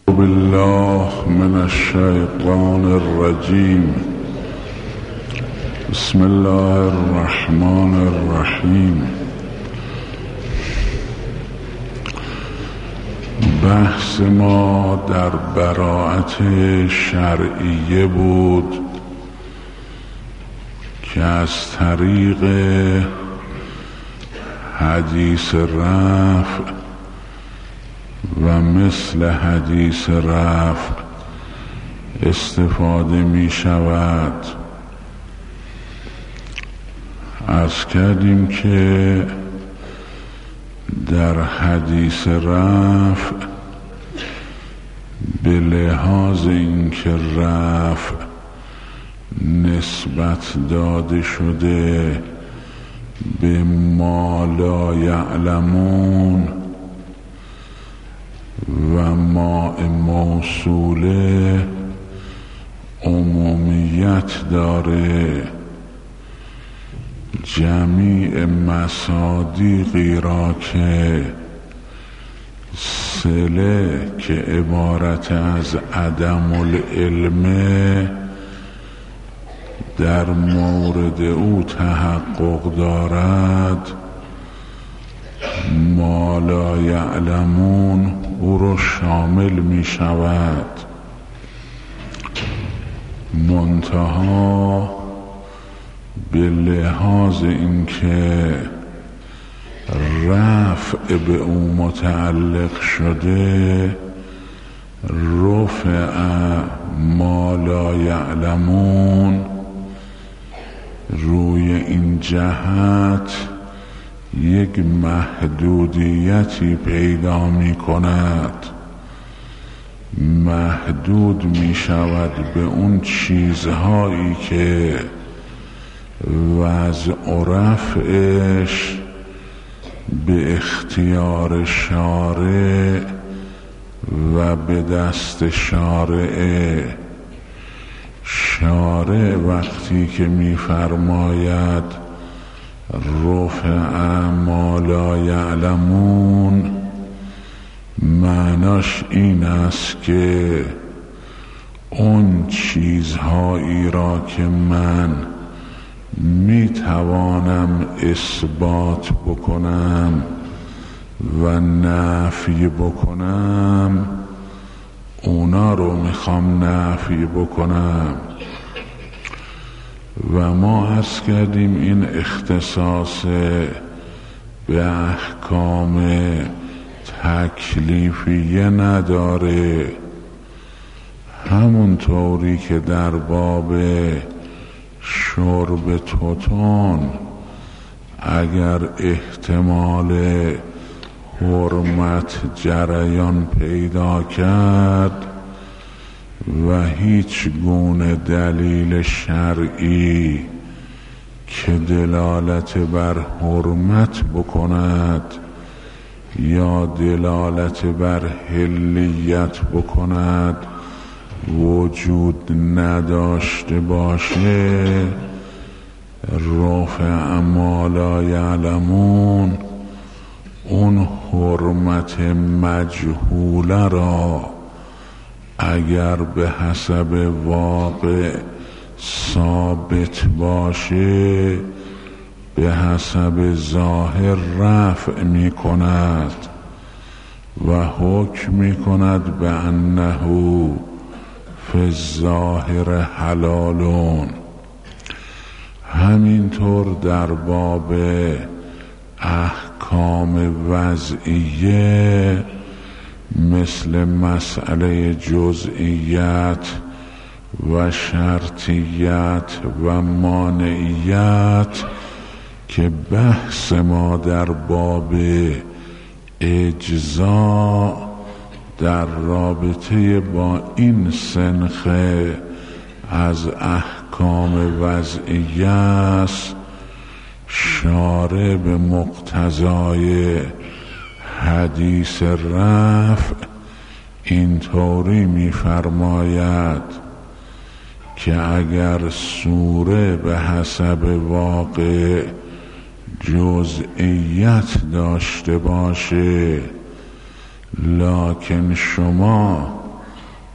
بالله من الشیطان الرجیم. بسم الله الرحمن الرحیم. بحث ما در براءت شرعیه بود که از طریق حدیث رفع و مثل حدیث رفع استفاده می شود. عرض کردیم که در حدیث رفع به لحاظ اینکه رفع نسبت داده شده به ما لا یعلمون و ما موصوله عمومیت داره. جمیع مصادیقی را که صله که عبارت از عدم العلم در مورد او تحقق دارد، ما لا یعلمون او رو شامل می شود. منتها به لحاظ اینکه رفع به او متعلق شده، رفع ما لا یعلمون روی این جهت یک محدودیتی پیدا می کند. محدود می شود به اون چیزهایی که وضع و رفعش به اختیار شارع و به دست شارع. شارع وقتی که می فرماید رفع ما لا یعلمون، معناش این است که اون چیزهایی را که من می توانم اثبات بکنم و نفی بکنم، اونا رو میخوام نفی بکنم. و ما عرض کردیم این اختصاص به احکام تکلیفیه نداره. همون طوری که در باب شرب توتون اگر احتمال حرمت جریان پیدا کرد و هیچ گونه دلیل شرعی که دلالت بر حرمت بکند یا دلالت بر حلیت بکند وجود نداشته باشه، رفع ما لا یعلمون اون حرمت مجهوله را اگر به حسب واقع ثابت باشه به حسب ظاهر رفع می کند و حکم می کند به انه فی الظاهر حلالون. همینطور در باب احکام وضعیه مثل مسئله جزئیت و شرطیت و مانعیت که بحث ما در باب اجزا در رابطه با این سنخه از احکام وضعیه است، شارع به مقتضای حدیث رفع اینطوری می‌فرماید که اگر سوره به حسب واقع جزئیت داشته باشه لکن شما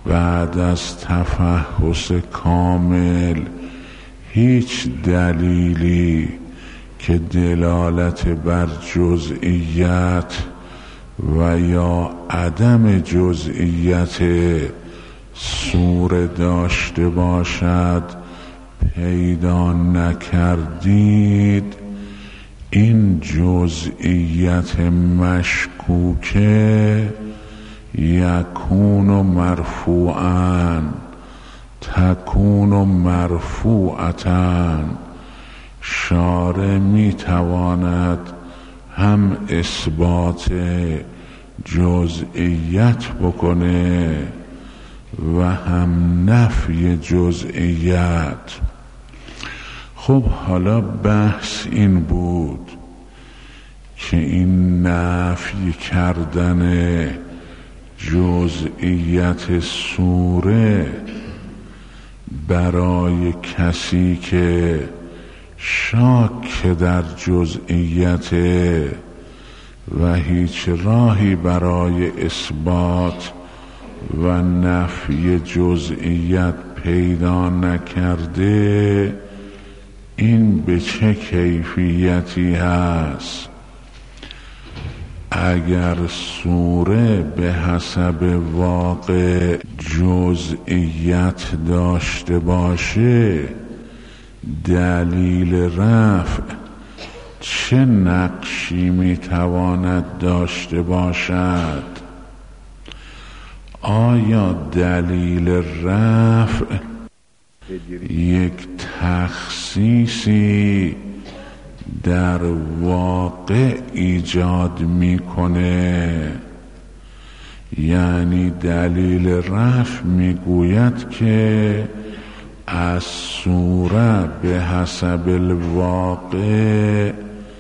بعد از تفحص کامل هیچ دلیلی که دلالت بر جزئیت و یا عدم جزئیت سوره داشته باشد پیدا نکردید، این جزئیت مشکوکه یکون مرفوعاً تکون مرفوعتاً، شارع میتواند هم اثبات جزئیت بکنه و هم نفی جزئیت. خب حالا بحث این بود که این نفی کردن جزئیت سوره برای کسی که شاک در جزئیت و هیچ راهی برای اثبات و نفی جزئیت پیدا نکرده، این به چه کیفیتی هست؟ اگر سوره به حسب واقع جزئیت داشته باشه، دلیل رفع چه نقشی میتواند داشته باشد؟ آیا دلیل رفع یک تخصیصی در واقع ایجاد میکنه؟ یعنی دلیل رفع میگوید که از سوره به حسب الواقع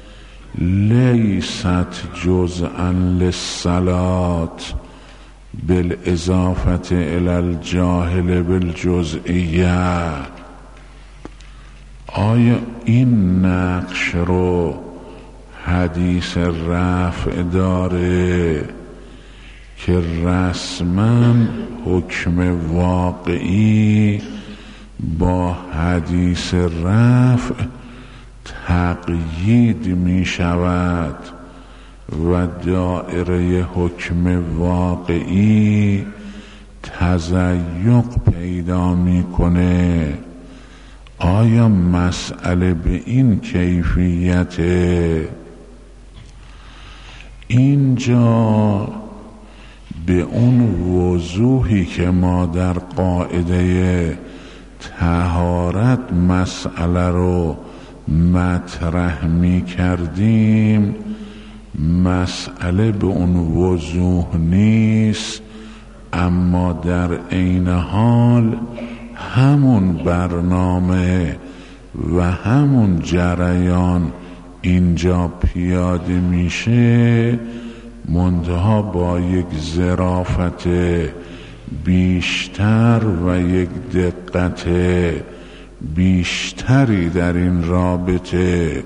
لیست جزءا للصلات بالاضافه الی الجاهل بالجزئیه. آیا این نقش رو حدیث رفع داره که رسما حکم واقعی با حدیث رفع تقیید می شود و دایره حکم واقعی تضیق پیدا می کنه؟ آیا مسئله به این کیفیت؟ اینجا به اون وضوحی که ما در قاعده طهارت مسئله رو مطرح می کردیم، مسئله به اون وضوح نیست، اما در عین حال همون برنامه و همون جریان اینجا پیاده میشه، منتها با یک ظرافت بیشتر و یک دقت بیشتری در این رابطه.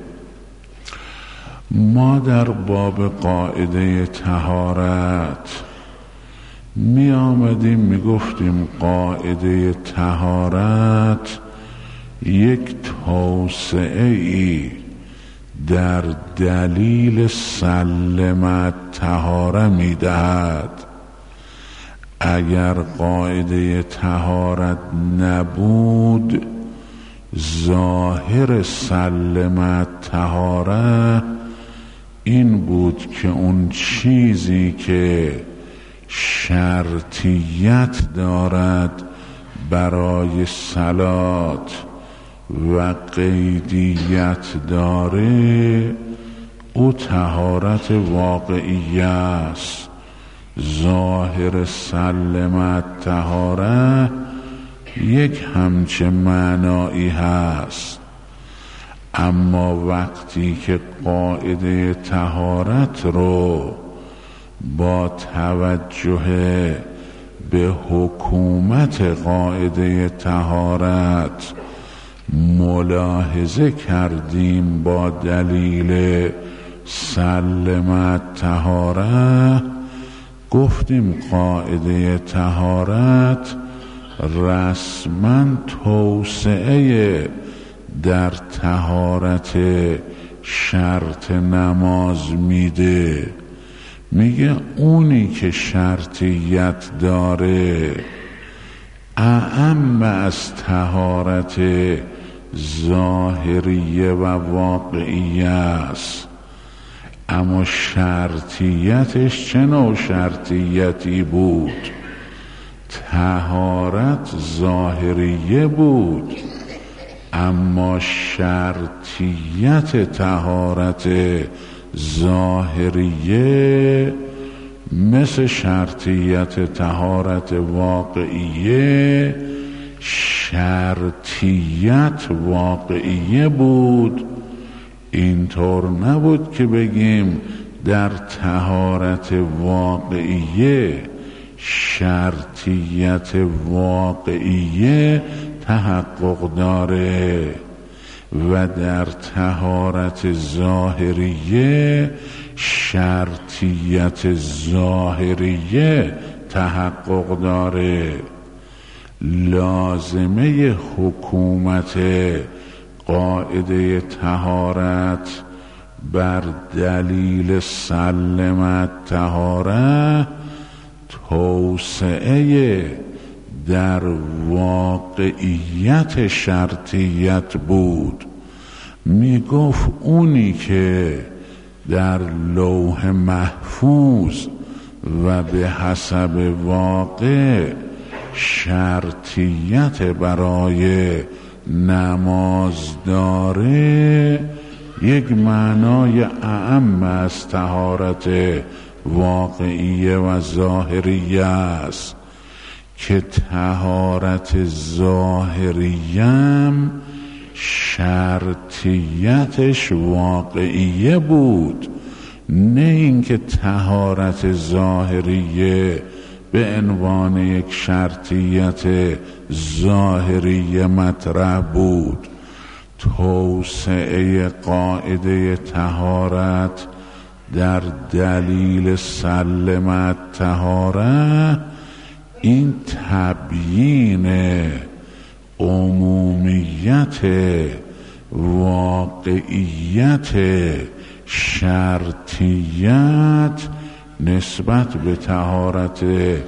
ما در باب قاعده طهارت می آمدیم می گفتیم قاعده طهارت یک توسعه ای در دلیل سلمت طهاره می دهد. اگر قاعده طهارت نبود، ظاهر سلمت طهاره این بود که اون چیزی که شرطیت دارد برای صلات و قیدیت داره، او طهارت واقعی است. ظاهر سلمت طهاره یک همچه معنایی هست، اما وقتی که قاعده طهارت رو با توجه به حکومت قاعده طهارت ملاحظه کردیم با دلیل سلمت طهاره، گفتیم قاعده طهارت رسما توسعه در طهارت شرط نماز میده. میگه اونی که شرطیت داره اعم از طهارت ظاهریه و واقعیه است. اما شرطیتش چه نوع شرطیتی بود؟ طهارت ظاهریه بود، اما شرطیت طهارت ظاهریه مثل شرطیت طهارت واقعیه شرطیت واقعیه بود. اینطور نبود که بگیم در طهارت واقعیه شرطیت واقعیه تحقق داره و در طهارت ظاهریه شرطیت ظاهریه تحقق داره. لازمه حکومت قاعده طهارت بر دلیل سلمت طهاره توسعه در واقعیت شرطیت بود. می گفت اونی که در لوح محفوظ و به حسب واقع شرطیت برای نماز داره یک معنای اعم از طهارت واقعیه و ظاهریه است که طهارت ظاهریم شرطیتش واقعیه بود، نه اینکه طهارت ظاهریه به عنوان یک شرطیت ظاهریه مطرح بود. توسعه قاعده طهارت در دلیل سلمت طهاره این تبیین عمومیت واقعیت شرطیت نسبت به طهارت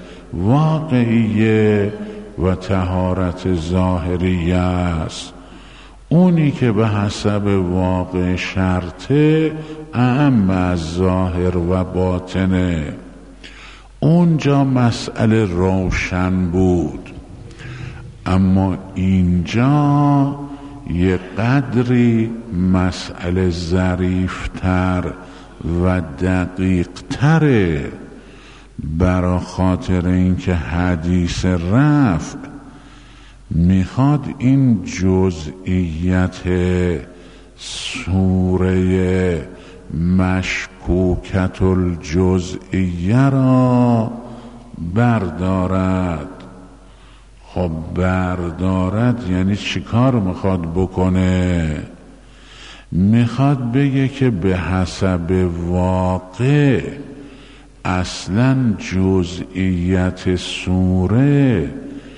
واقعیه و طهارت ظاهریه است. اونی که به حسب واقع شرطه اعم از ظاهر و باطنه. اونجا مسئله روشن بود، اما اینجا یه قدری مسئله ظریفتر و دقیقتره، برا خاطر اینکه حدیث رفع میخواد این جزئیت سوره مشکوکت الجزئیه را بردارد. خب بردارد یعنی چی کار میخواد بکنه؟ میخواد بگه که به حسب واقع اصلا جزئیت سوره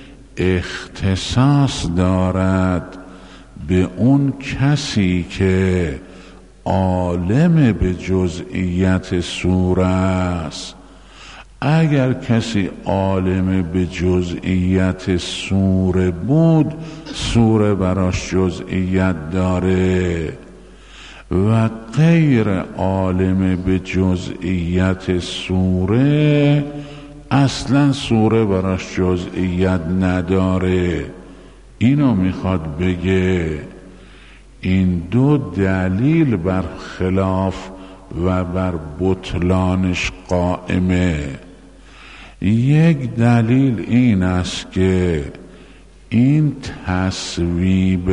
اختصاص دارد به اون کسی که عالم به جزئیت سوره است. اگر کسی عالم به جزئیت سوره بود، سوره براش جزئیت داره، و غیر عالم به جزئیت سوره اصلا سوره براش جزئیت نداره. اینو میخواد بگه. این دو دلیل بر خلاف و بر بطلانش قائمه. یک دلیل این است که این تصویب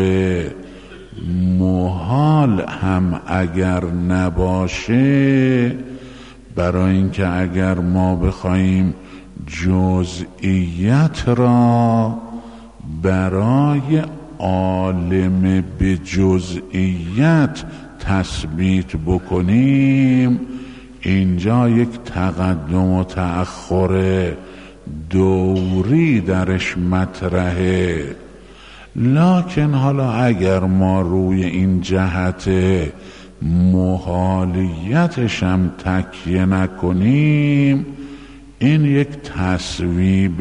محال هم اگر نباشه، برای اینکه اگر ما بخوایم جزئیت را برای عالم به جزئیت تثبیت بکنیم، اینجا یک تقدم و تأخر دوری درش مطرحه. لکن حالا اگر ما روی این جهت محالیتش هم تکیه نکنیم، این یک تصویب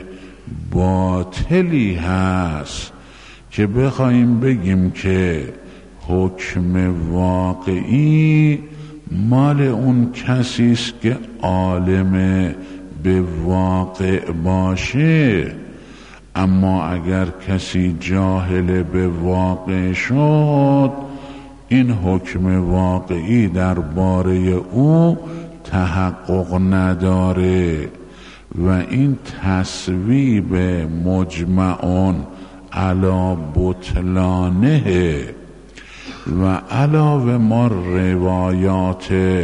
باطلی هست که بخوایم بگیم که حکم واقعی مال اون کسی است که عالم به واقع باشه. اما اگر کسی جاهل به واقع شد، این حکم واقعی درباره او تحقق نداره و این تصویب مجمعون علی بطلانه. و علاوه ما روایات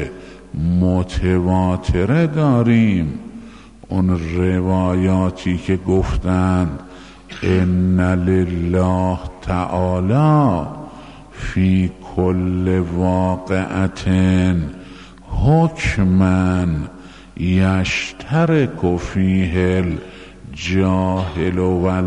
متواتره داریم، اون روایاتی که گفتند ان لله تعالی فی کل واقعة حکما یشترک فیه الجاهل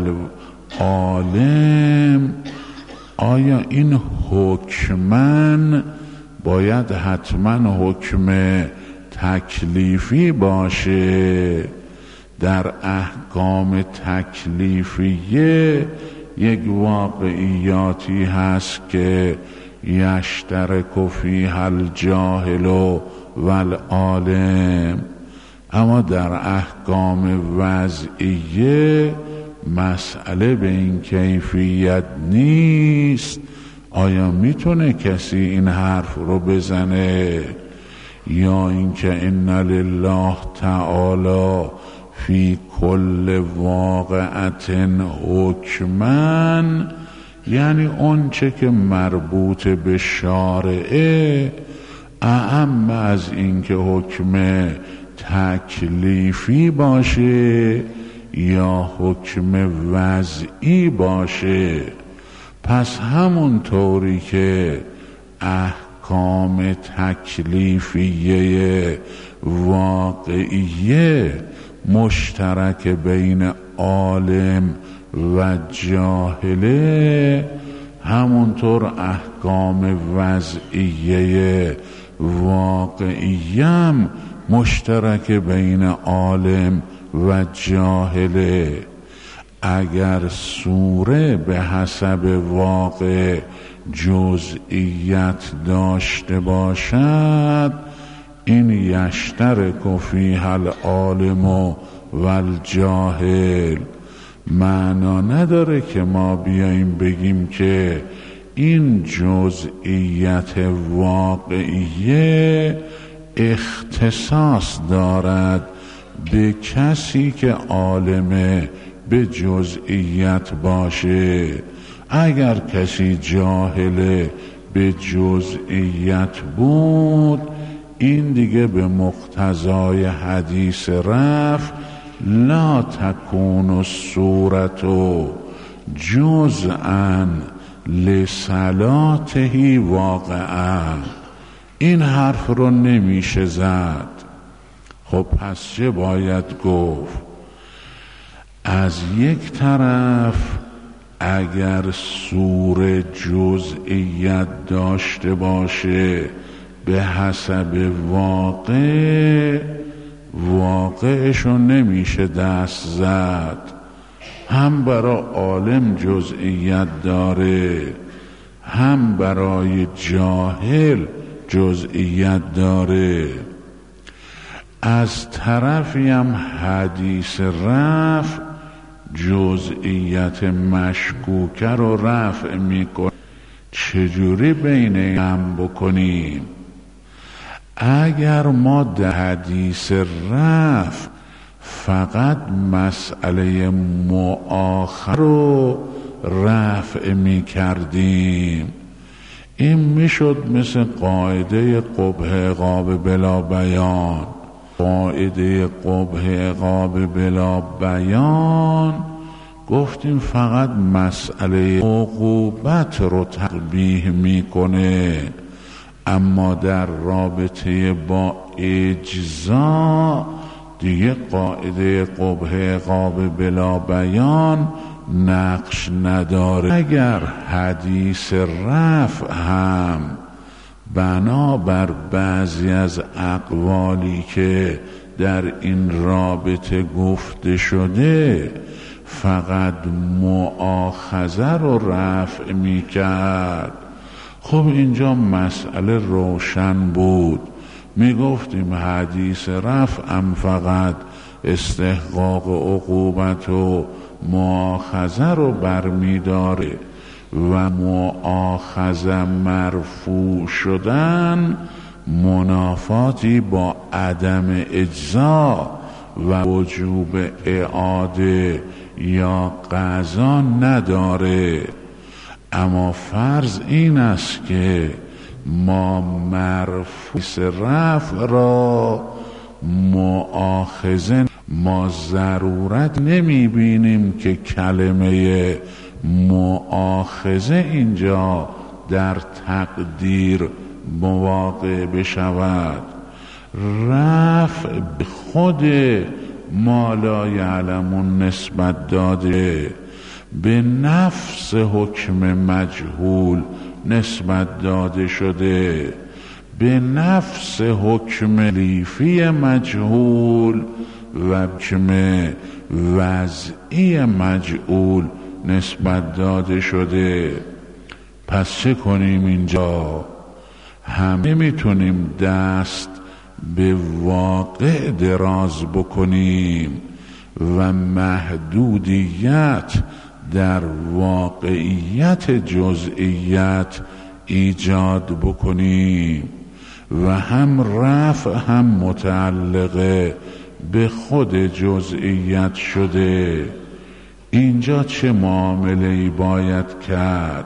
والعالم. آیا این حکما باید حتما حکم تکلیفی باشه؟ در احکام تکلیفیه یک واقعیاتی هست که یشترک فیها الجاهل والعالم، اما در احکام وضعیه مسئله به این کیفیت نیست. آیا میتونه کسی این حرف رو بزنه؟ یا اینکه ان لله تعالی فی کل واقعة حکما، یعنی اون چه که مربوط به شارعه اعم از این که حکم تکلیفی باشه یا حکم وضعی باشه. پس همون طوری که احکام تکلیفیه واقعیه مشترک بین عالم و جاهله، همونطور احکام وضعیه واقعیم مشترک بین عالم و جاهله. اگر سوره به حسب واقع جزئیت داشته باشد، این یشترک فیها العالم والجاهل. معنا نداره که ما بیاییم بگیم که این جزئیت واقعیه اختصاص دارد به کسی که عالم به جزئیت باشه. اگر کسی جاهل به جزئیت بود، این دیگه به مقتضای حدیث رفع لا تکون الصورت جزءا لصلاته واقعا، این حرف رو نمیشه زد. خب پس چه باید گفت؟ از یک طرف اگر سوره جزئیت داشته باشه به حسب واقعشو نمیشه دست زد. هم برای عالم جزئیت داره، هم برای جاهل جزئیت داره. از طرفی هم حدیث رفع جزئیت مشکوکه رو رفع میکنه. چجوری بین هم بکنیم؟ اگر ما در حدیث رفع فقط مسئله مؤاخر رو رفع میکردیم، این میشد مثل قاعده قبح عقاب بلا بیان. قاعده قبح عقاب بلا بیان گفتیم فقط مسئله عقوبت رو تقبیح میکنه، اما در رابطه با اجزا دیگه قاعده قبح عقاب بلا بیان نقش نداره. اگر حدیث رفع هم بنابر بعضی از اقوالی که در این رابطه گفته شده فقط مؤاخذه رو رفع می کرد، خب اینجا مسئله روشن بود. می گفتیم حدیث رفع هم فقط استحقاق عقوبت و مؤاخذه رو برمی داره و مؤاخذه مرفوع شدن منافاتی با عدم اجزا و وجوب اعاده یا قضا نداره. اما فرض این است که ما مرفوع رفع را مؤاخذه، ما ضرورت نمی بینیم که کلمه مؤاخذه اینجا در تقدیر مواقع بشود. رفع به خود ما لا یعلمون نسبت داده، به نفس حکم مجهول نسبت داده شده، به نفس حکم لیفی مجهول و حکم وضعی مجهول نسبت داده شده. پس چه کنیم اینجا؟ همه میتونیم دست به واقع دراز بکنیم و محدودیت در واقعیت جزئیت ایجاد بکنیم و هم رفع هم متعلق به خود جزئیت شده. اینجا چه معامله‌ای باید کرد؟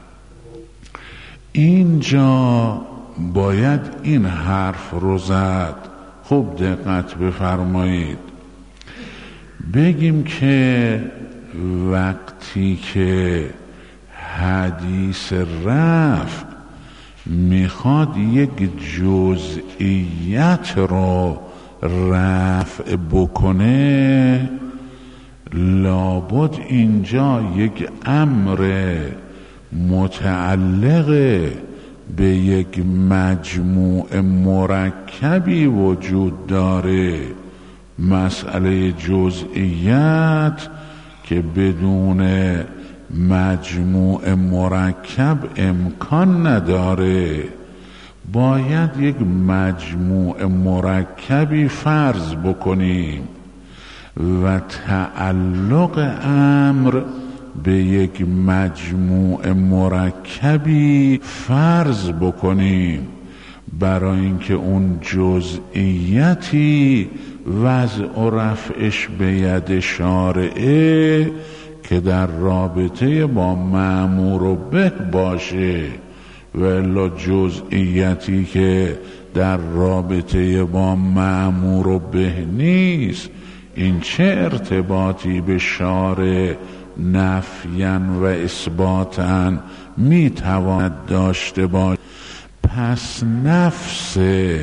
اینجا باید این حرف رو زد. خوب دقت بفرمایید. بگیم که وقتی که حدیث رفع میخواد یک جزئیت رو رفع بکنه، لابد اینجا یک امر متعلق به یک مجموع مرکبی وجود داره. مسئله جزئیت که بدون مجموع مرکب امکان نداره، باید یک مجموع مرکبی فرض بکنیم و تعلق امر به یک مجموع مرکبی فرض بکنیم برای اینکه اون جزئیتی وضع و رفعش به ید شارعه که در رابطه با مأمور و به باشه، و الا جزئیتی که در رابطه با مأمور و به نیست، این چه ارتباطی به شارع نفیاً و اثباتاً میتواند داشته باشد؟ پس نفس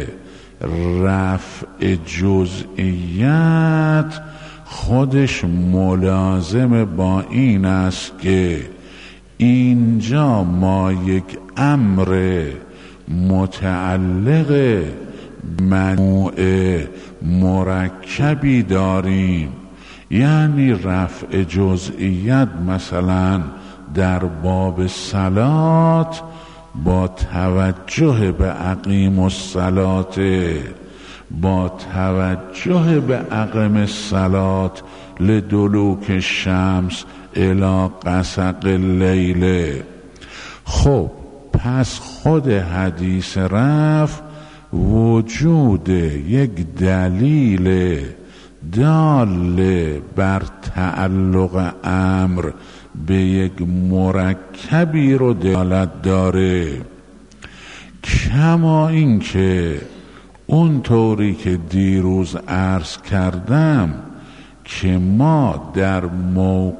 رفع جزئیت خودش ملازم با این است که اینجا ما یک امر متعلق مجموع مرکبی داریم. یعنی رفع جزئیت مثلا در باب صلات با توجه به اقیم الصلات، با توجه به اقیم الصلات لدلوک الشمس الی غسق اللیل. خب پس خود حدیث رفع وجود یک دلیل دال بر تعلق امر به یک مرکبی رو دلالت داره، کما این که اون طوری که دیروز عرض کردم که ما در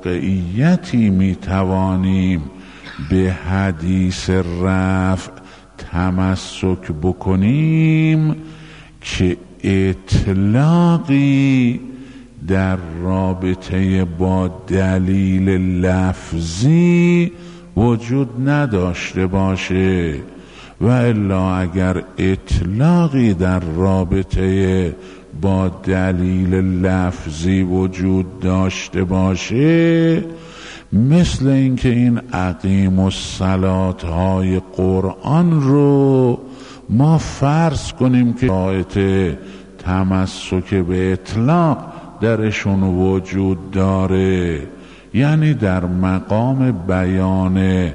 موقعیتی میتوانیم به حدیث رفع تمسک بکنیم که اطلاقی در رابطه با دلیل لفظی وجود نداشته باشه، و الا اگر اطلاقی در رابطه با دلیل لفظی وجود داشته باشه، مثل اینکه این اقیم الصلات های قرآن رو ما فرض کنیم که آیت تمسک به اطلاق درشون وجود داره، یعنی در مقام بیان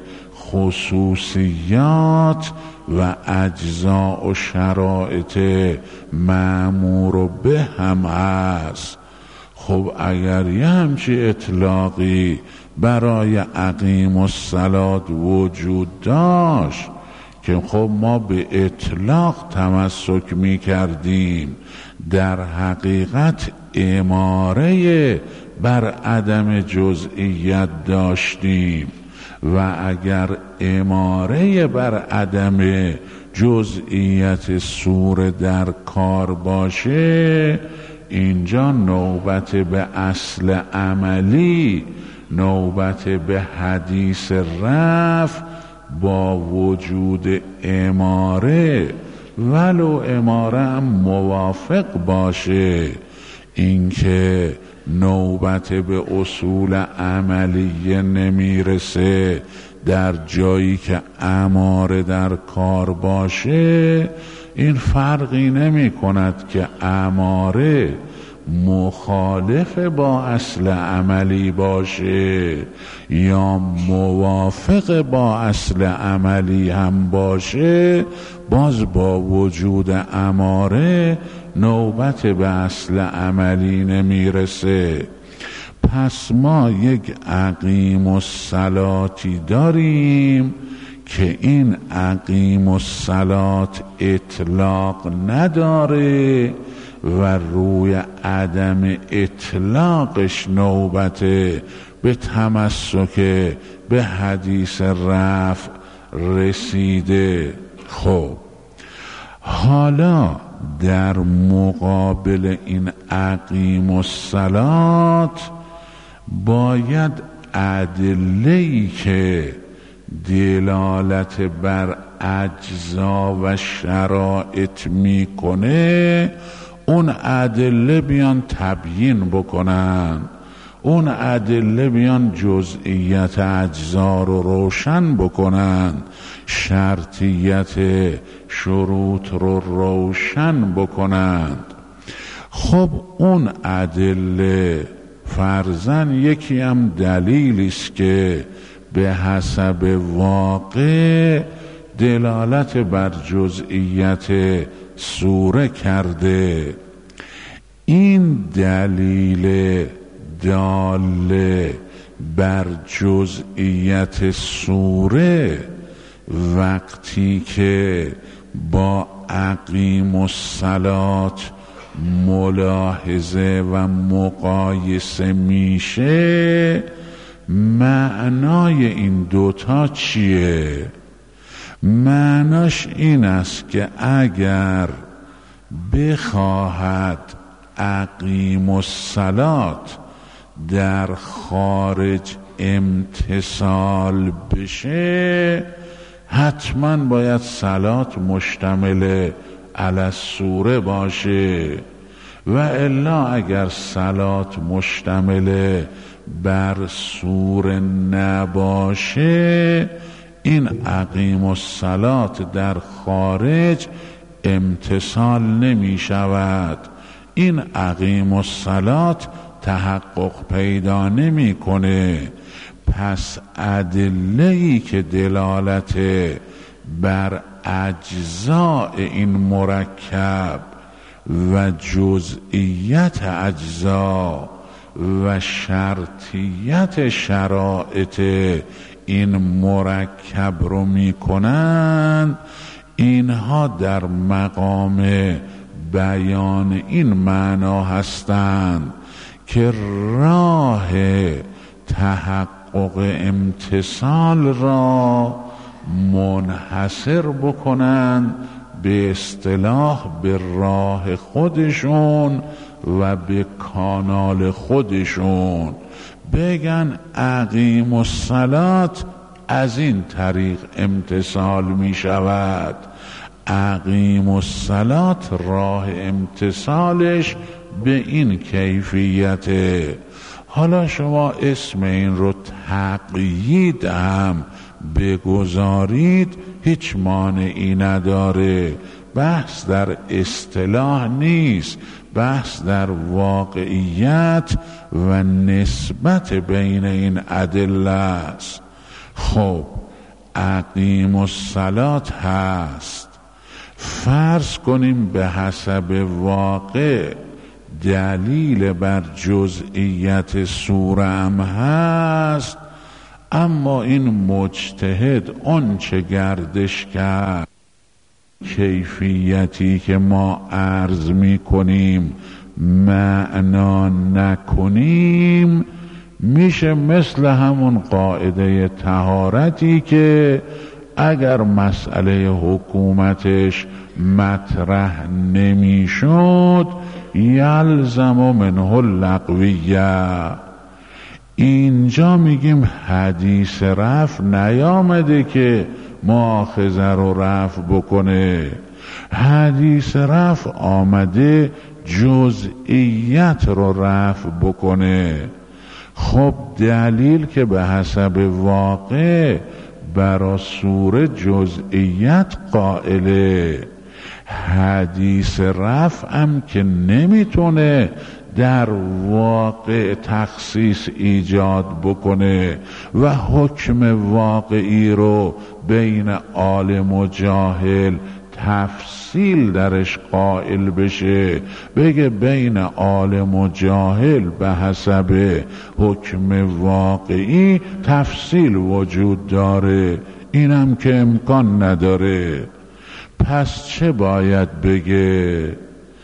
خصوصیات و اجزاء و شرایط مأمور به هم هست. خب اگر یه همچی اطلاقی برای اقیم الصلات وجود داشت که خب ما به اطلاق تمسک می کردیم، در حقیقت اماره بر عدم جزئیت داشتیم، و اگر اماره بر عدم جزئیت سوره در کار باشه، اینجا نوبت به اصل عملی، نوبت به حدیث رفع با وجود اماره، ولو اماره هم موافق باشه، اینکه نوبت به اصول عملیه نمیرسه در جایی که اماره در کار باشه، این فرقی نمی کند که اماره مخالف با اصل عملی باشه یا موافق با اصل عملی هم باشه، باز با وجود اماره نوبت به اصل عملی نمیرسه. پس ما یک اقیم الصلاتی داریم که این اقیم الصلات اطلاق نداره و روی عدم اطلاقش نوبت به تمسک به حدیث رفع رسیده. خب حالا در مقابل این اقیم الصلات باید ادله‌ای که دلالت بر اجزا و شرایط میکنه، اون ادله بیان تبیین بکنن، اون ادله بیان جزئیت اجزا رو روشن بکنن، شرطیت شروط رو روشن بکنند. خب اون ادله فرضاً یکی هم دلیلی است که به حسب واقع دلالت بر جزئیت سوره کرده. این دلیل داله بر جزئیت سوره وقتی که با اقیم الصلات ملاحظه و مقایسه میشه، معنای این دوتا چیه؟ معناش این است که اگر بخواهد اقیم الصلات در خارج امتثال بشه، حتما باید صلات مشتمل علی السوره باشه، و الا اگر صلات مشتمل بر سوره نباشه، این اقیم الصلات در خارج امتثال نمی شود، این اقیم الصلات تحقق پیدا نمی کنه. پس ادله‌ای که دلالت بر اجزاء این مرکب و جزئیت اجزا و شرطیت شرایط این مرکب رو میکنن، اینها در مقام بیان این معنا هستند که راه تحقق امتثال را منحصر بکنند به اصطلاح به راه خودشون و به کانال خودشون، بگن اقیم الصلات از این طریق امتثال می شود. اقیم الصلات راه امتثالش به این کیفیته. حالا شما اسم این رو تقیید هم بگذارید هیچ مانعی نداره. بحث در اصطلاح نیست، بحث در واقعیت و نسبت بین این ادله است. خب اقیم الصلات هست، فرض کنیم به حسب واقع دلیل بر جزئیت سوره هم هست، اما این مجتهد اون چه گردش کرد کیفیتی که ما عرض می کنیم معنا نکنیم، میشه مثل همون قاعده طهارتی که اگر مسئله حکومتش مطرح نمیشد یلزم منه اللغویه. اینجا میگیم حدیث رفع نیامده که مؤاخذه رو رفع بکنه، حدیث رفع آمده جزئیت رو رفع بکنه. خب دلیل که به حسب واقع برا سوره جزئیت قائله، حدیث رفع هم که نمیتونه در واقع تخصیص ایجاد بکنه و حکم واقعی رو بین عالم و جاهل تفصیل درش قائل بشه، بگه بین عالم و جاهل به حسب حکم واقعی تفصیل وجود داره، اینم که امکان نداره. پس چه باید بگه؟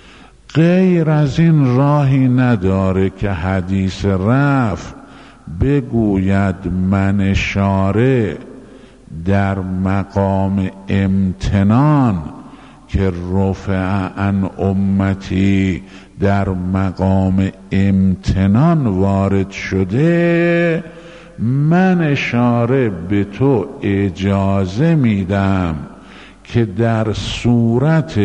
غیر از این راهی نداره که حدیث رفع بگوید من شارع در مقام امتنان که رفع عن امتی در مقام امتنان وارد شده، من شارع به تو اجازه میدم که در صورت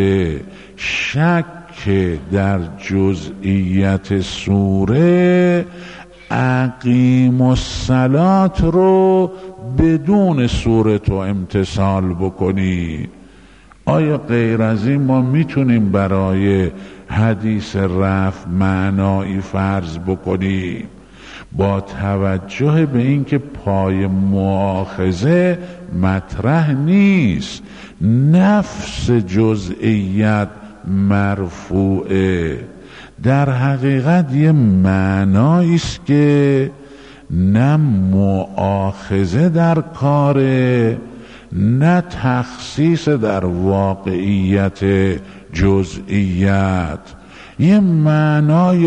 شک در جزئیت سوره اقیم الصلات رو بدون سوره تو امتثال بکنی. آیا غیر از این ما میتونیم برای حدیث رفع معنایی فرض بکنیم؟ با توجه به اینکه پای مؤاخذه مطرح نیست، نفس جزئیت مرفوعه، در حقیقت یه معنایی است که نه مؤاخذه در کاره نه تخصیص در واقعیت جزئیت، یه معنای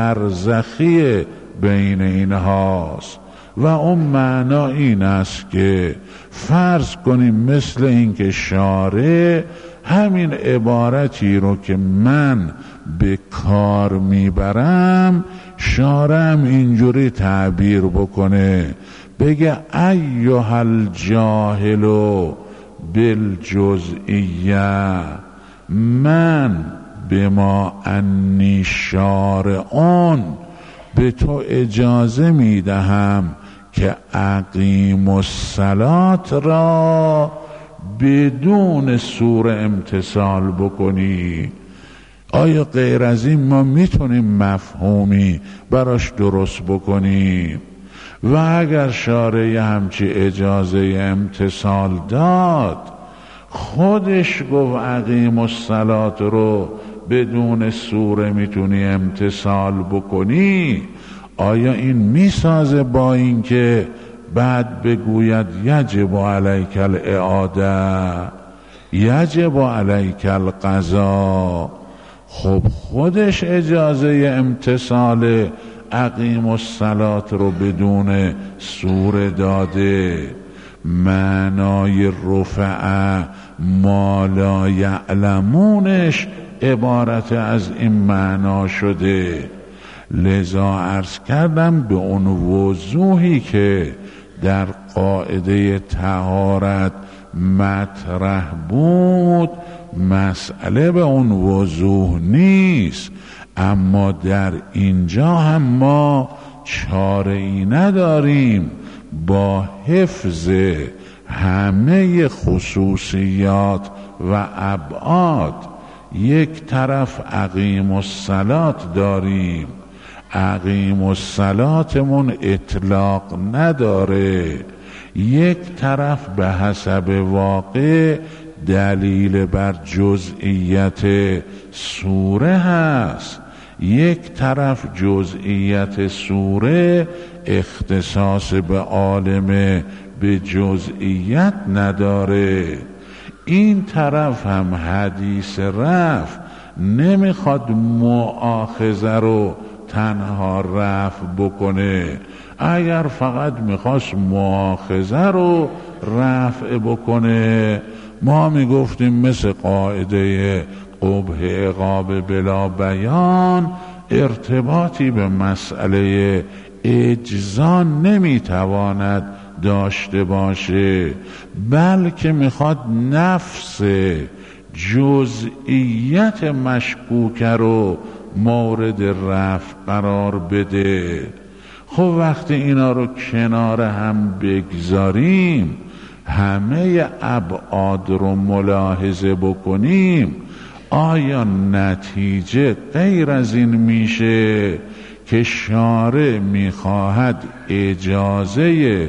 برزخی بین اینهاست و اون معنا این است که فرض کنیم مثل اینکه شارع همین عبارتی رو که من به کار میبرم شارعم اینجوری تعبیر بکنه، بگه ایها الجاهل بالجزئیه من بما انی شارعون به تو اجازه میدهم که اقیم الصلات را بدون سوره امتثال بکنی. آیا غیر از این ما میتونیم مفهومی براش درست بکنیم؟ و اگر شارع همچی اجازه امتثال داد، خودش گفت اقیم الصلات رو بدون سوره میتونی امتثال بکنی، آیا این میسازه با اینکه بعد بگوید یجب علیک الاعاده یجب علیک القضا؟ خب خودش اجازه امتثال اقیم الصلات رو بدون سوره داده، معنای رفع ما لا یعلمونش عبارت از این معنا شده. لذا عرض کردم به اون وضوحی که در قاعده طهارت مطرح بود مسئله به اون وضوح نیست، اما در اینجا هم ما چاره ای نداریم. با حفظ همه خصوصیات و ابعاد، یک طرف اقیم الصلات داریم، اقیم الصلاتمون اطلاق نداره، یک طرف به حسب واقع دلیل بر جزئیت سوره هست، یک طرف جزئیت سوره اختصاص به عالم به جزئیت نداره. این طرف هم حدیث رفع نمیخواد مؤاخذه رو تنها رفع بکنه. اگر فقط میخواست مؤاخذه رو رفع بکنه ما میگفتیم مثل قاعده قبح عقاب بلا بیان ارتباطی به مسئله اجزا نمیتواند داشته باشه، بلکه میخواد نفس جزئیت مشکوک رو مورد رفع قرار بده. خب وقتی اینا رو کنار هم بگذاریم، همه ابعاد رو ملاحظه بکنیم، آیا نتیجه غیر از این میشه که شارع میخواهد اجازه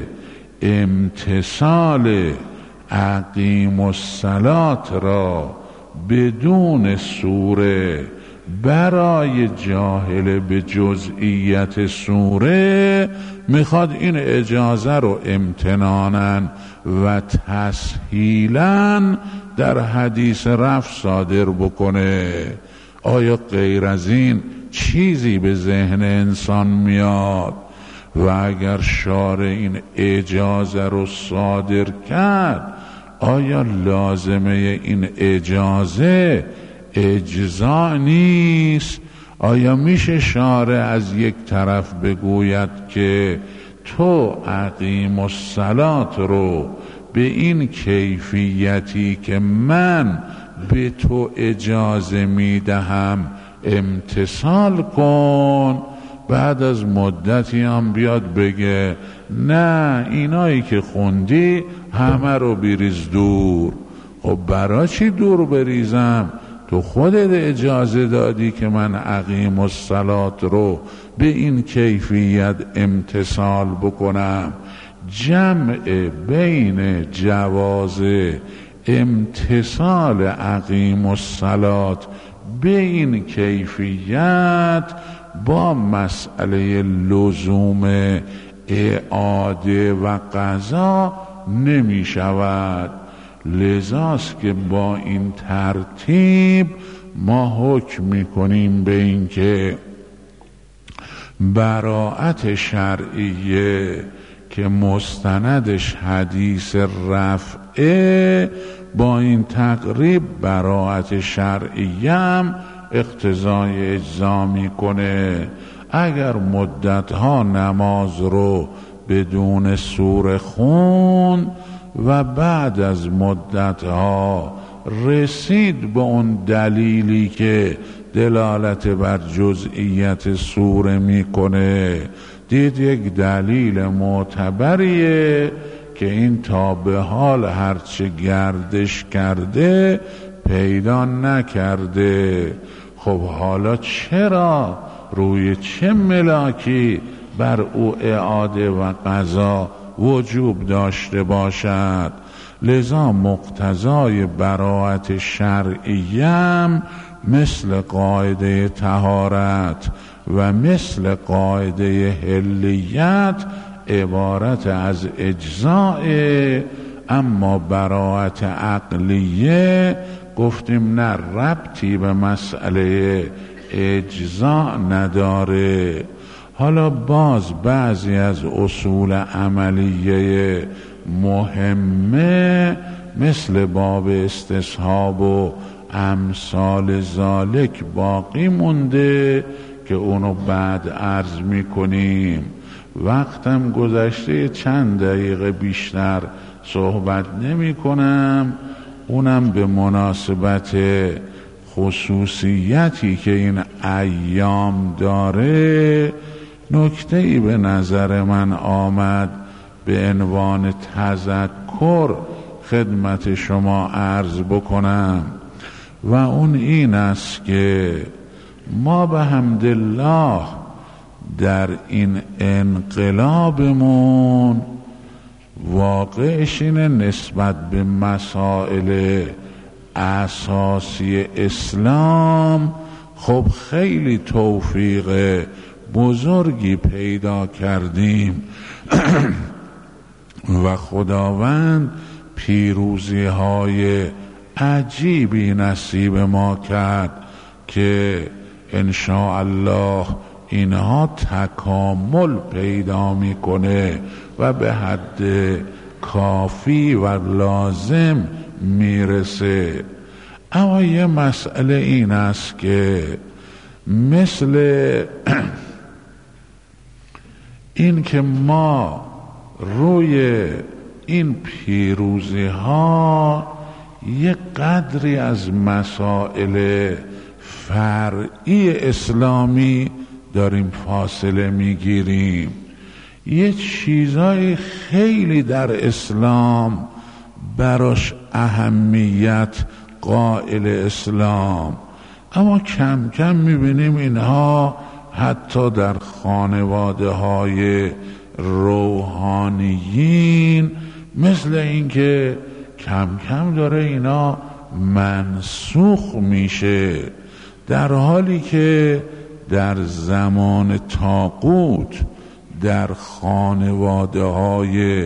امتثال اقیم الصلات را بدون سوره برای جاهل به جزئیت سوره، میخواد این اجازه رو امتنانا و تسهیلا در حدیث رفع صادر بکنه؟ آیا غیر از این چیزی به ذهن انسان میاد؟ و اگر شارع این اجازه رو صادر کرد، آیا لازمه این اجازه اجزا نیست؟ آیا میشه شارع از یک طرف بگوید که تو اقیم الصلات رو به این کیفیتی که من به تو اجازه میدهم امتثال کن، بعد از مدتی هم بیاد بگه نه اینایی که خوندی همه رو بریز دور؟ خب برای چی دور بریزم؟ تو خودت اجازه دادی که من اقیم الصلات رو به این کیفیت امتثال بکنم. جمع بین جواز امتثال اقیم الصلات به این کیفیت با مسئله لزوم اعاده و قضا نمی شود. لذاست که با این ترتیب ما حکم میکنیم به این که براءت شرعیه که مستندش حدیث رفعه، با این تقریب براءت شرعیه هم اقتضای اجزا میکنه. اگر مدتها نماز رو بدون سوره خون و بعد از مدتها رسید به اون دلیلی که دلالت بر جزئیت سوره میکنه، دید یک دلیل معتبریه که این تا به حال هرچه گردش کرده پیدا نکرده، خب حالا چرا روی چه ملاکی بر او اعاده و قضا وجوب داشته باشد؟ لذا مقتضای براءت شرعیم مثل قاعده طهارت و مثل قاعده حلیت عبارت از اجزاء، اما براءت عقلیه گفتیم نه، ربطی به مسئله اجزاء نداره. حالا باز بعضی از اصول عملیه مهمه مثل باب استصحاب و امثال ذالک باقی مونده که اونو بعد عرض میکنیم. وقتم گذشته، چند دقیقه بیشتر صحبت نمی کنم. اونم به مناسبت خصوصیتی که این ایام داره، نکته‌ای به نظر من آمد به عنوان تذکر خدمت شما عرض بکنم و اون این است که ما به حمدالله در این انقلابمون واقعش اینه نسبت به مسائل اساسی اسلام خب خیلی توفیق بزرگی پیدا کردیم و خداوند پیروزی های عجیبی نصیب ما کرد که انشاءالله اینها تکامل پیدا میکنه و به حد کافی و لازم میرسه. اما یه مسئله این است که مثل این که ما روی این پیروزی ها یک قدری از مسائل فرعی اسلامی داریم فاصله میگیریم. یه چیزای خیلی در اسلام براش اهمیت قائل اسلام، اما کم کم میبینیم اینها حتی در خانواده های روحانیین مثل اینکه کم کم داره اینا منسوخ میشه، در حالی که در زمان طاغوت در خانواده های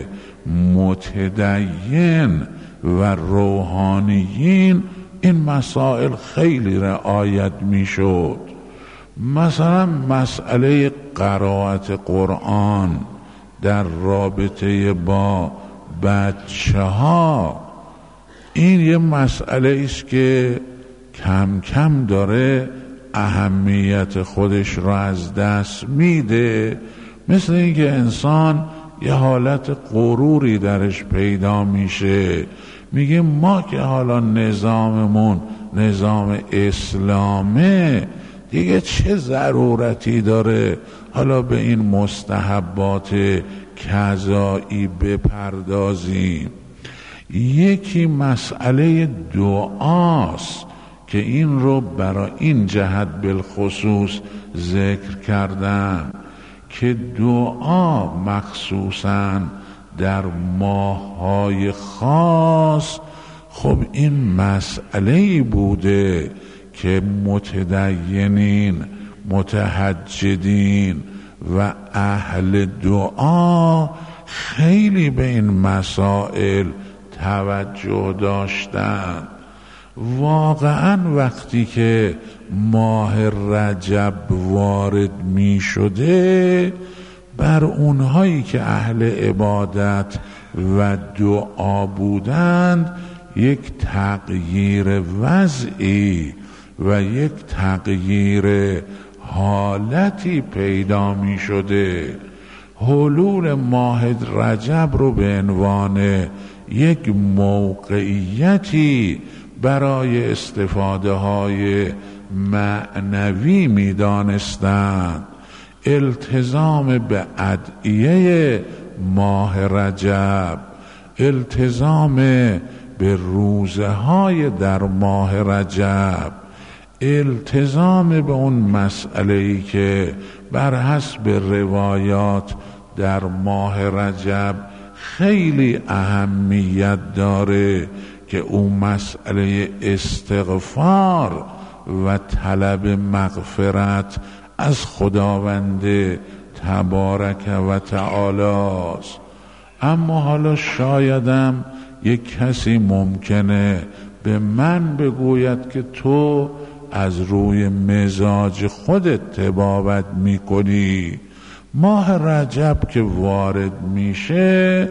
متدین و روحانیین این مسائل خیلی رعایت میشد. مثلا مسئله قرائت قرآن در رابطه با بچه ها، این یه مسئله است که کم کم داره اهمیت خودش را از دست میده، مثل اینکه انسان یه حالت غروری درش پیدا میشه، میگه ما که حالا نظاممون نظام اسلامه، دیگه چه ضرورتی داره حالا به این مستحبات قضایی بپردازیم. یکی مسئله دعاست که این رو برای این جهت بالخصوص ذکر کردم که دعا مخصوصاً در ماه‌های خاص خب این مسئله‌ای بوده که متدینین، متهجدین و اهل دعا خیلی به این مسائل توجه داشتند. واقعا وقتی که ماه رجب وارد می شده، بر اونهایی که اهل عبادت و دعا بودند یک تغییر وضعی و یک تغییر حالتی پیدا می شده. حلول ماه رجب رو به عنوان یک موقعیتی برای استفاده های معنوی می دانستند. التزام به ادعیه ماه رجب، التزام به روزه های در ماه رجب، التزام به اون مسئله‌ای که بر حسب روایات در ماه رجب خیلی اهمیت داره که اون مسئله استغفار و طلب مغفرت از خداوند تبارک و تعالی است. اما حالا شایدم یک کسی ممکنه به من بگوید که تو از روی مزاج خودت طبابت میکنی. ماه رجب که وارد میشه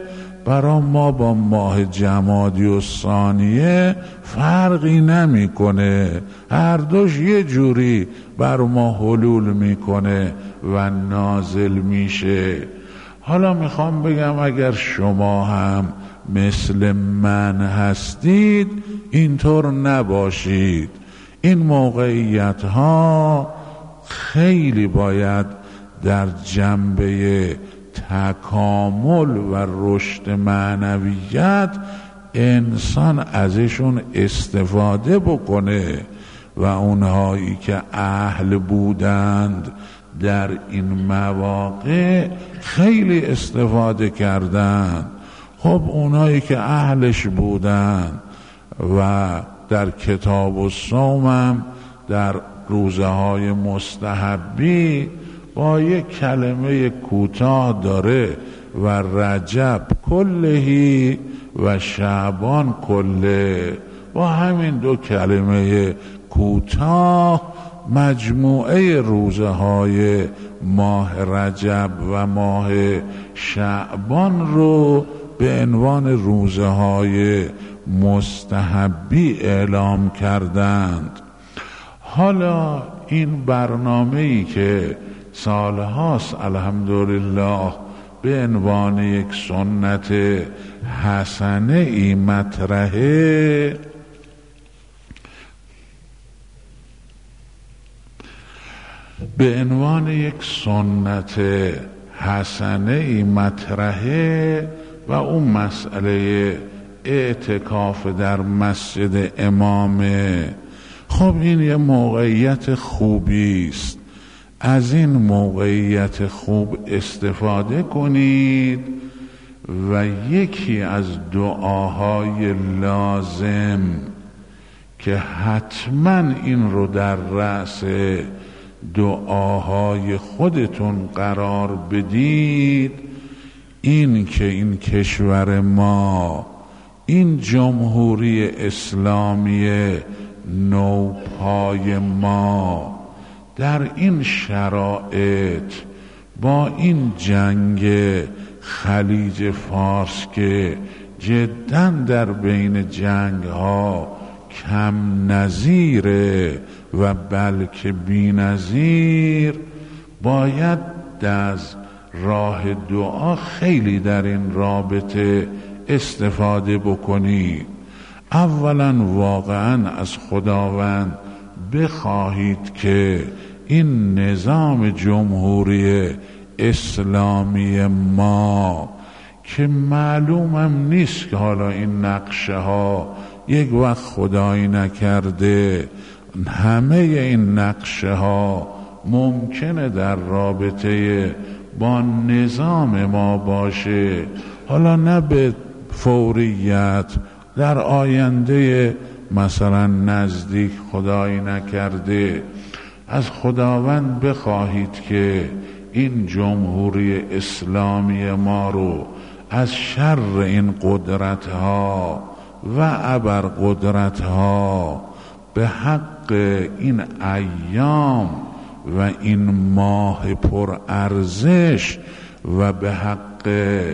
برای ما با ماه جمادی و ثانیه فرقی نمیکنه، هر دوش یه جوری بر ما حلول میکنه و نازل میشه. حالا میخوام بگم اگر شما هم مثل من هستید اینطور نباشید. این موقعیت ها خیلی باید در جنبه تکامل و رشد معنویت انسان ازشون استفاده بکنه و اونهایی که اهل بودند در این مواقع خیلی استفاده کردند. خب اونهایی که اهلش بودند و در کتاب الصوم در روزه های مستحبی با یک کلمه کوتاه داره و رجب کلهی و شعبان کله، با همین دو کلمه کوتاه مجموعه روزه های ماه رجب و ماه شعبان رو به عنوان روزه های مستحبی اعلام کردند. حالا این برنامه‌ای که سالهاست الحمدلله به عنوان یک سنت حسنه ای مطرحه، به عنوان یک سنت حسنه ای مطرحه و اون مسئله اعتکاف در مسجد امامه. خب این یه موقعیت خوبی است، از این موقعیت خوب استفاده کنید و یکی از دعاهای لازم که حتما این رو در رأس دعاهای خودتون قرار بدید، این که این کشور ما، این جمهوری اسلامی نوپای ما در این شرایط با این جنگ خلیج فارس که جداً در بین جنگ ها کم نظیره و بلکه بی نظیر، باید از راه دعا خیلی در این رابطه استفاده بکنید. اولا واقعا از خداوند بخواهید که این نظام جمهوری اسلامی ما که معلومم نیست که حالا این نقشه ها یک وقت خدایی نکرده همه این نقشه ها ممکنه در رابطه با نظام ما باشه، حالا نه به فوریت، در آینده مثلا نزدیک خدایی نکرده از خداوند بخواهید که این جمهوری اسلامی ما رو از شر این قدرت ها و ابرقدرت ها به حق این ایام و این ماه پر ارزش و به حق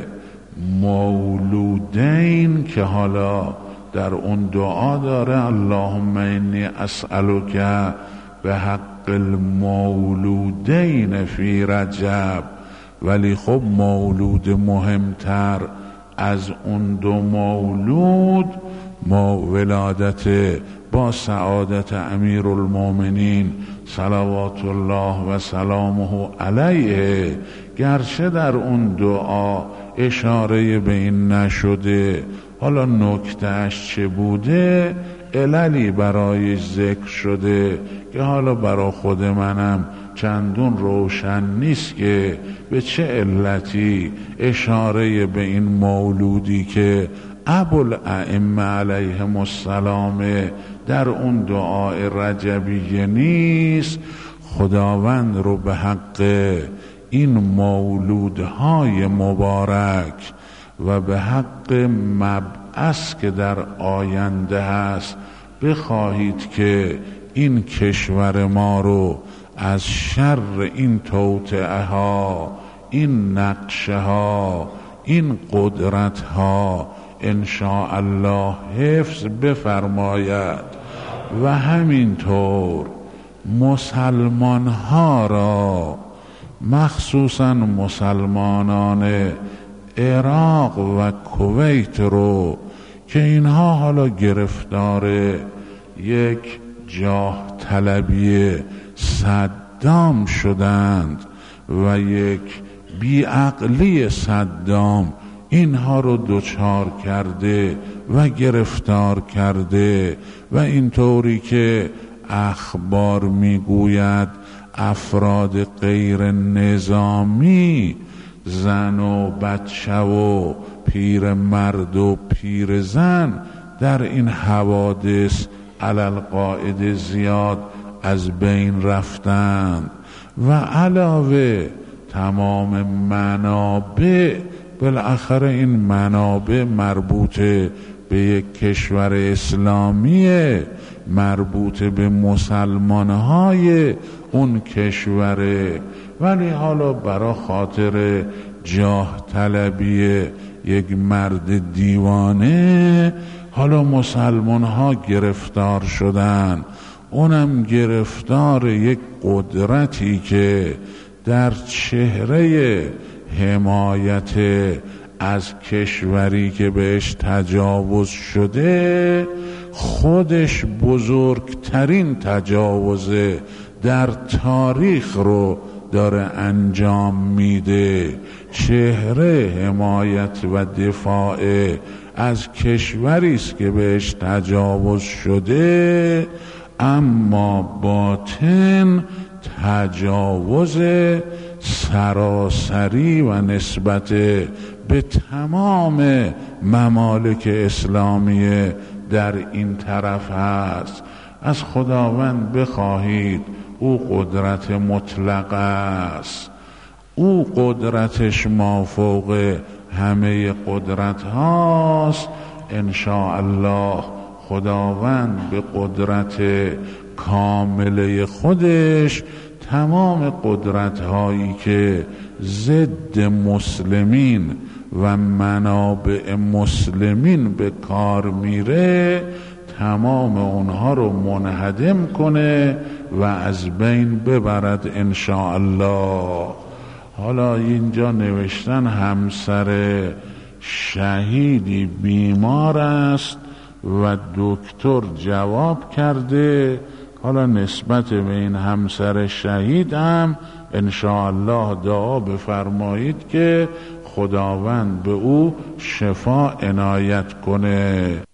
مولودین که حالا در اون دعا داره اللهم انی اسألک به حق المولودین فی رجب، ولی خب مولود مهمتر از اون دو مولود ولادت با سعادت امیر المؤمنین صلوات الله و سلامه علیه، گرچه در اون دعا اشاره به این نشده، حالا نکتهش چه بوده عللی برایش ذکر شده که حالا برای خود منم چندون روشن نیست که به چه علتی اشاره به این مولودی که ابوالائمه علیهم السلام در اون دعای رجبیه نیست. خداوند رو به حق این مولودهای مبارک و به حق مبعث که در آینده هست بخواهید که این کشور ما رو از شر این توطئه ها، این نقشه ها، این قدرت ها انشاءالله حفظ بفرماید و همینطور مسلمان ها را، مخصوصا مسلمانان عراق و کویت رو که اینها حالا گرفتار یک جاه طلبی صدام شدند و یک بیعقلی صدام اینها رو دچار کرده و گرفتار کرده و اینطوری که اخبار میگوید افراد غیر نظامی، زن و بچه و پیر مرد و پیر زن در این حوادث علالقاعده زیاد از بین رفتند و علاوه تمام منابع، بالاخره این منابع مربوط به یک کشور اسلامیه، مربوط به مسلمانهای اون کشوره، ولی حالا برای خاطر جاه طلبی یک مرد دیوانه حالا مسلمانها گرفتار شدن، اونم گرفتار یک قدرتی که در چهره حمایت از کشوری که بهش تجاوز شده خودش بزرگترین تجاوز در تاریخ رو داره انجام میده. چهره حمایت و دفاع از کشوری است که بهش تجاوز شده، اما باطن تجاوز سراسری و نسبت به تمام ممالک اسلامی در این طرف هست. از خداوند بخواهید، او قدرت مطلق است، او قدرتش مافوق همه قدرت هاست. انشاءالله خداوند به قدرت کامله خودش تمام قدرت هایی که ضد مسلمین و منابع مسلمین به کار میره تمام اونها رو منهدم کنه و از بین ببرد انشاءالله. حالا اینجا نوشتن همسر شهیدی بیمار است و دکتر جواب کرده. حالا نسبت به این همسر شهید هم انشاءالله دعا بفرمایید که خداوند به او شفا عنایت کنه.